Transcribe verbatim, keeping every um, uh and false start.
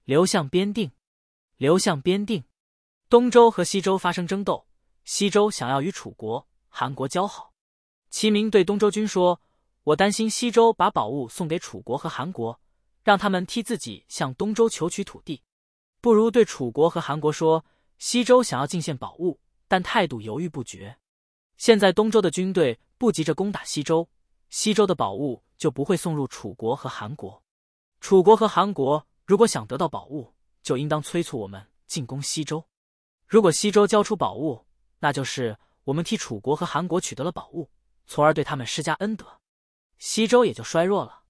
流向边定，流向边定。东周和西周发生争斗，西周想要与楚国、韩国交好。齐民对东周军说：“我担心西周把宝物送给楚国和韩国，让他们替自己向东周求取土地，不如对楚国和韩国说，西周想要进献宝物，但态度犹豫不决。现在东周的军队不急着攻打西周，西周的宝物就不会送入楚国和韩国。楚国和韩国如果想得到宝物，就应当催促我们进攻西周。如果西周交出宝物，那就是我们替楚国和韩国取得了宝物，从而对他们施加恩德，西周也就衰弱了。”